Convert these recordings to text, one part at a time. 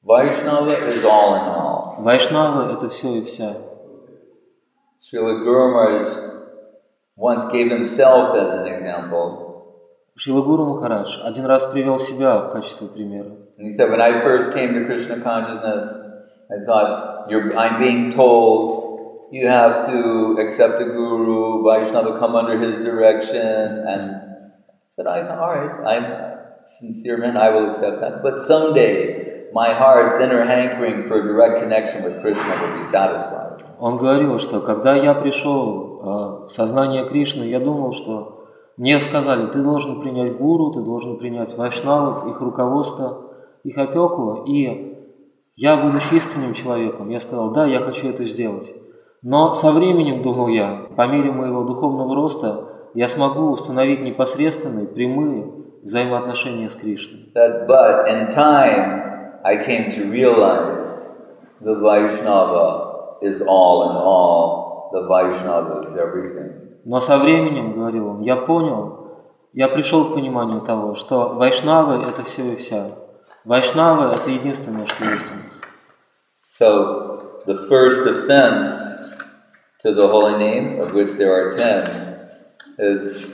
Vaishnava is all in all. Вайшнавы — это все и вся. Srila Guru Maharaj once gave himself as an example. Шрила Гуру Махарадж один раз привел себя в качестве примера. And he said, when I first came to Krishna consciousness, I thought, I'm being told you have to accept a guru, Vaishnava, come under his direction. And I said, all right, I'm a sincere man, I will accept that. But someday, my heart's inner hankering for a direct connection with Krishna will be satisfied. Он говорил, что когда я пришел в сознание Кришны, я думал, что мне сказали, ты должен принять гуру, ты должен принять вайшнавов, их руководство, их опеку, и я, будучи искренним человеком, я сказал, да, я хочу это сделать. Но со временем, думал я, по мере моего духовного роста, я смогу установить непосредственные, прямые взаимоотношения с Кришной. But in time, I came to realize the Vaishnava is all in all, the Vaishnava is everything. Но со временем, говорил он, я понял, я пришел к пониманию того, что вайшнавы — это все и вся. Вайшнавы — это единственное, что есть у нас. So, the first offense to the holy name, of which there are 10, is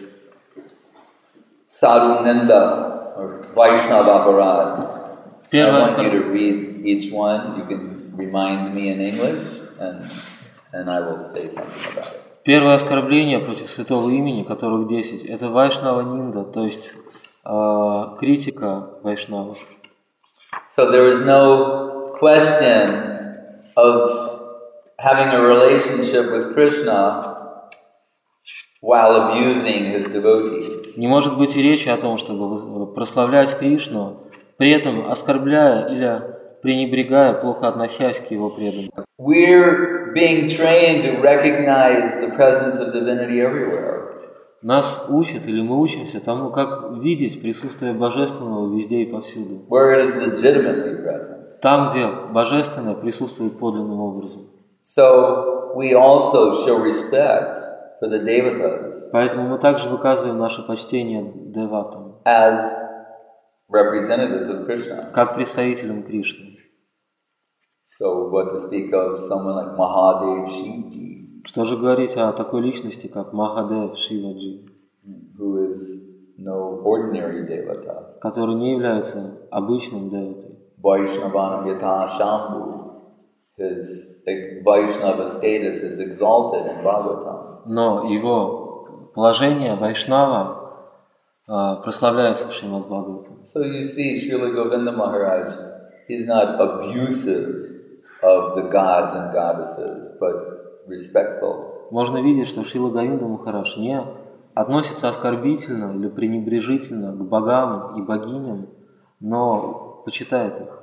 sadhu ninda, or Vaishnava aparad. I want you to read each one. You can remind me in English, and I will say something about it. Первое оскорбление против святого имени, которых 10, это Вайшнава Нинда, то есть критика вайшнавов. So there is no question of having a relationship with Krishna while abusing his devotees. Не может быть и речи о том, чтобы прославлять Кришну, при этом оскорбляя или пренебрегая, плохо относясь к его преданным. We're being trained to recognize the presence of divinity everywhere. Нас учат или мы учимся тому, как видеть присутствие Божественного везде и повсюду. Where it is legitimately present. Там, где Божественное присутствует подлинным образом. So we also show respect for the devatas. Поэтому мы также выказываем наше почтение деватам. As representatives of Krishna. Как представителям Кришны. So what to speak of someone like Mahadev Shivji? Что же говорить о такой личности, как Махадев Шиваджи? Who is no ordinary devata. Который не является обычным деватой. Vaishnavanam Yatha Shambhu. His Vaishnava status is exalted in Bhagavatam. Но его положение Вайшнава прославляется в Шримад Бхагаватам. So you see, Srila Govinda Maharaj, he's not abusive of the gods and goddesses, but respectful. Можно видеть, что Шрила Говинда Махарадж не относится оскорбительно или пренебрежительно к богам и богиням, но почитает их.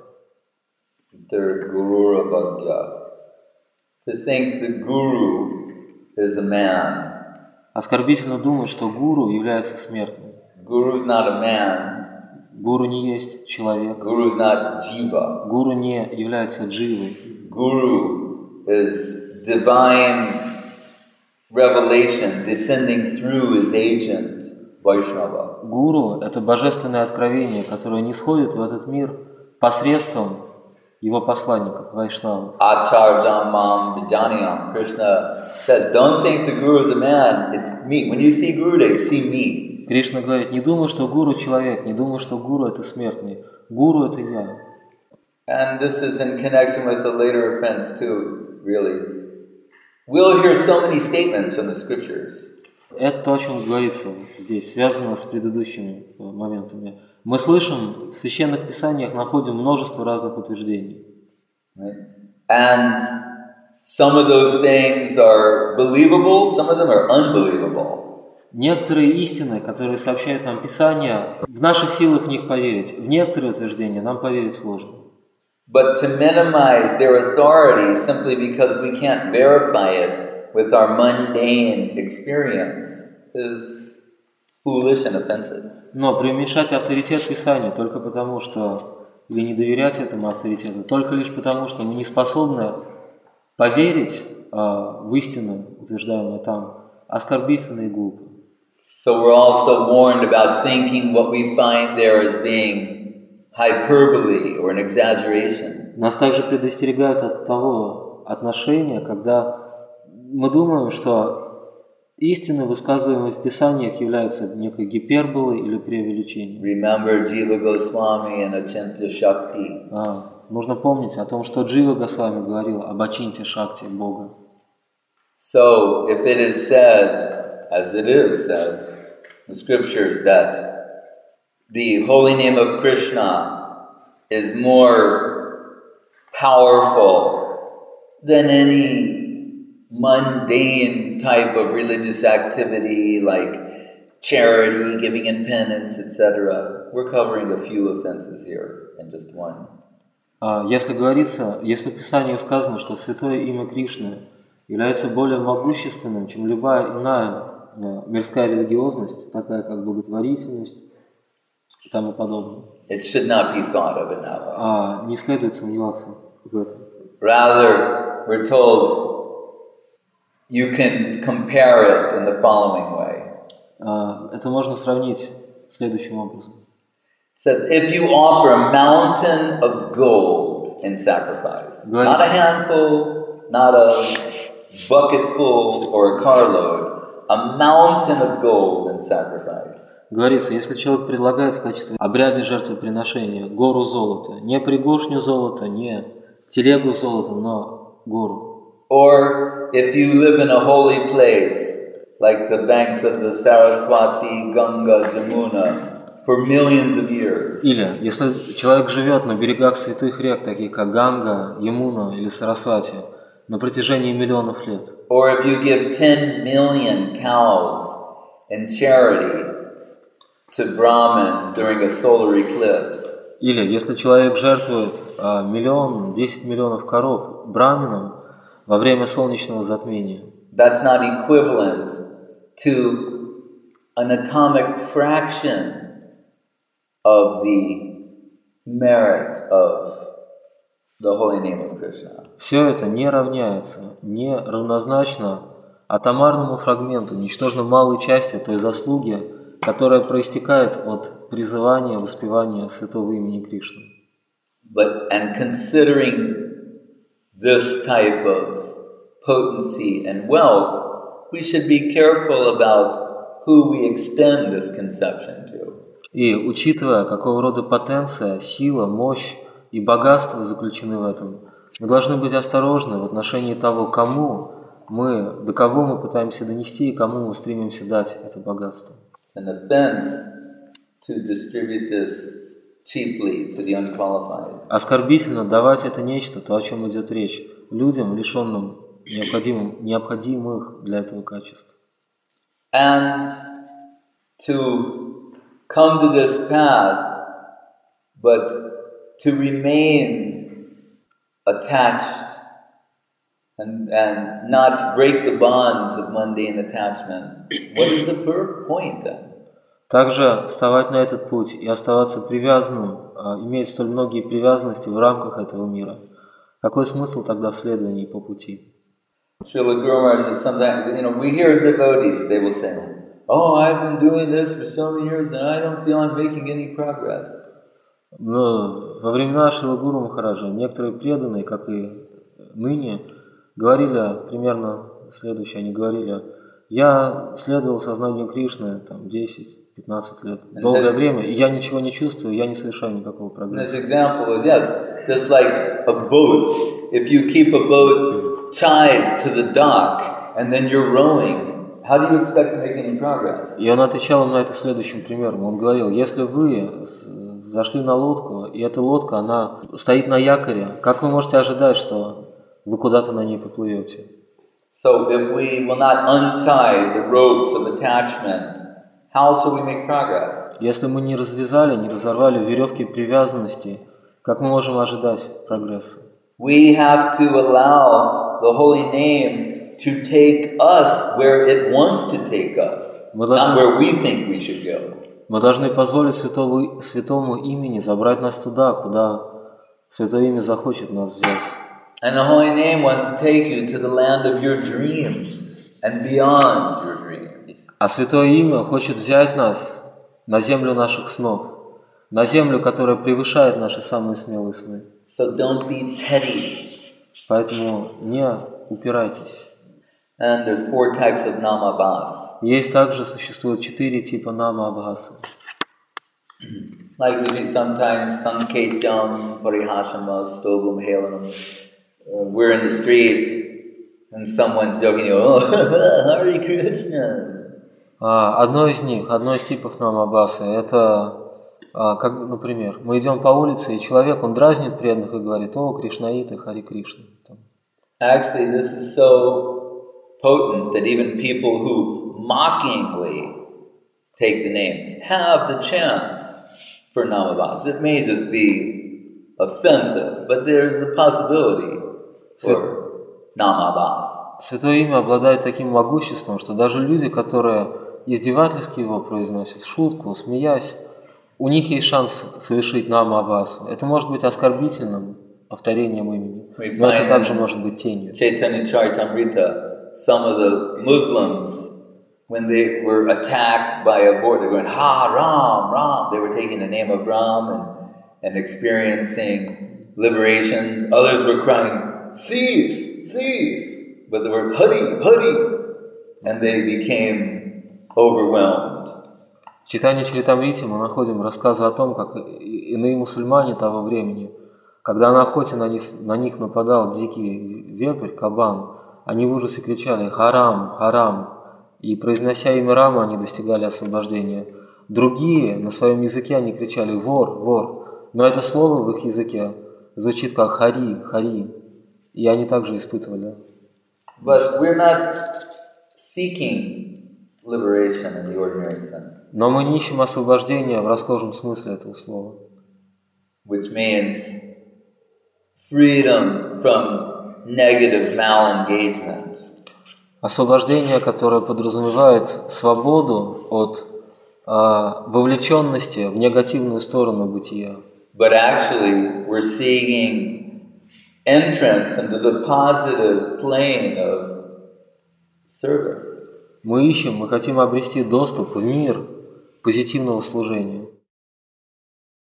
Third, Gurura Bhagya. To think the Guru is a man. Оскорбительно думать, что гуру является смертным. Guru is not a man. Гуру не есть человек. Guru is not jiva. Гуру не является дживой. Guru is divine revelation descending through his agent, Vaishnava. Гуру – это божественное откровение, которое нисходит в этот мир посредством его посланников, вайшнавов. Acharjam mam vijaniyam. Krishna says, don't think the Guru is a man, it's me. When you see Gurudev, see me. Кришна говорит, не думай, что гуру человек, не думай, что гуру это смертный. Гуру это я. And this is in connection with the later offense too, really. We'll hear so many statements from the scriptures. Это то, о чем говорится здесь, связано с предыдущими моментами. Мы слышим, в Священных Писаниях находим множество разных утверждений. Right? And some of those things are believable, some of them are unbelievable. Некоторые истины, которые сообщает нам Писание, в наших силах в них поверить. В некоторые утверждения нам поверить сложно. But to minimize their authority simply because we can't verify it with our mundane experience is foolish and offensive. Но преуменьшать авторитет Писания только потому, что или не доверять этому авторитету, только лишь потому, что мы не способны поверить в истину, утверждаемую там, оскорбительно и глупо. So we're also warned about thinking what we find there as being hyperbole or an exaggeration. нас также предостерегают от того отношения, когда мы думаем, что истины, высказываемые в Писаниях, являются некой гиперболой или преувеличением. Remember Jiva Goswami and Achintya Shakti. Нужно помнить о том, что Джива Госвами говорил об Ачинтья Шакти Бога. So, if it is said, as it is said in the scriptures, that the holy name of Krishna is more powerful than any mundane type of religious activity like charity, giving in penance, etc. We're covering a few offenses here in just one. Если говорится, если в Писании сказано, что святое имя Кришны является более могущественным, чем любая иная мирская религиозность, такая как благотворительность и тому подобное. It should not be thought of in that way. Не следует сомневаться в этом. Rather, we're told you can compare it in the following way. Это можно сравнить следующим образом. It says, if you offer a mountain of gold in sacrifice, not a handful, not a bucket full or a carload, a mountain of gold in sacrifice. Говорится, если человек предлагает в качестве обряда жертвоприношения гору золота, не пригоршню золота, не телегу золота, но гору. Or if you live in a holy place, like the banks of the Saraswati, Ganga, Jamuna, for millions of years. Или, если человек живет на берегах святых рек, таких как Ганга, Ямуна или Сарасвати, на протяжении миллионов лет. Or if you give 10 million cows in charity to Brahmins during a solar eclipse. Или, если человек жертвует 10 миллионов коров браминам во время солнечного затмения. That's not equivalent to an atomic fraction of the merit of the holy name of Krishna. Все это не равняется, не равнозначно атомарному фрагменту, ничтожно малой части той заслуги, которая проистекает от призывания, воспевания святого имени Кришны. And considering this type of potency and wealth, we should be careful about who we extend this conception to. И учитывая, какого рода потенция, сила, мощь и богатство заключены в этом, мы должны быть осторожны в отношении того, до кого мы пытаемся донести и кому мы стремимся дать это богатство. It's an offense to distribute this cheaply to the unqualified. Оскорбительно давать это нечто, то, о чем идет речь, людям, лишенным необходимых для этого качеств. And to come to this path, but to remain attached and not break the bonds of mundane attachment. What is the point then? Также вставать на этот путь и оставаться привязанным, иметь столь многие привязанности в рамках этого мира. Какой смысл тогда в следовании по пути? Srila Guru Maharaj, sometimes, we hear devotees, they will say, "Oh, I've been doing this for so many years and I don't feel I'm making any progress." Но во времена Шрила Гуру Махараджа некоторые преданные, как и ныне, говорили примерно следующее. Они говорили: я следовал сознанию Кришны 10-15 лет, долгое время, и я ничего не чувствую, я не совершаю никакого прогресса. This example is, yes, just like a boat. If you keep a boat tied to the dock and then you're rowing, how do you expect to make any progress? И он отвечал на это следующим примером. Он говорил: если вы зашли на лодку, и эта лодка, она стоит на якоре, как вы можете ожидать, что вы куда-то на ней поплывете? So if we will not untie the ropes of attachment, how shall we make progress? Если мы не развязали, не разорвали веревки привязанности, как мы можем ожидать прогресса? We have to allow the holy name to take us where it wants to take us, not where we think we should go. Мы должны позволить святому имени забрать нас туда, куда святое имя захочет нас взять. And the holy name wants to take you to the land of your dreams and beyond your dreams. А святое имя хочет взять нас на землю наших снов, на землю, которая превышает наши самые смелые сны. So don't be petty. Поэтому не упирайтесь. And there's 4 types of namabhas. Есть также, существует 4 типа нама-абхасы. Like we see sometimes sanketyam, parihashama, stobam, helanam. We're in the street and someone's joking, oh, Hare Krishna. Одно из типов нама-абхасы, это, как, например, мы идем по улице, и человек, он дразнит преданных и говорит, о, Кришнаиты, Хари Кришна. Actually, this is so potent that even people who mockingly take the name have the chance for namabhas. It may just be offensive, but there's a possibility for namabhas. Святое имя обладает таким могуществом, что даже люди, которые издевательски его произносят, в шутку, смеясь, у них есть шанс совершить нама-абхасу. Это может быть оскорбительным повторением имени, но это также может быть тенью. Chaitanya Charitamrita, some of the Muslims, when they were attacked by a boar, they were going, Ha Ram, Ram. They were taking the name of Ram and experiencing liberation. Others were crying, Thief, thief. But they were Hari, Hari. And they became overwhelmed. В Чайтанья Чаритамрите мы находим рассказы о том, как иные мусульмане того времени, когда на охоте на них нападал дикий вепрь, кабан, они в ужасе кричали «Харам! Харам!» и, произнося имя Рама, они достигали освобождения. Другие, на своем языке, они кричали «Вор! Вор!», но это слово в их языке звучит как «Хари! Хари!», и они также испытывали. But we're not seeking liberation in the ordinary sense. Но мы не ищем освобождения в расхожем смысле этого слова. Which means freedom from negative malengagement. Освобождение, которое подразумевает свободу от вовлеченности в негативную сторону бытия. But actually, we're seeking entrance into the positive plane of service. Мы хотим обрести доступ в мир позитивного служения.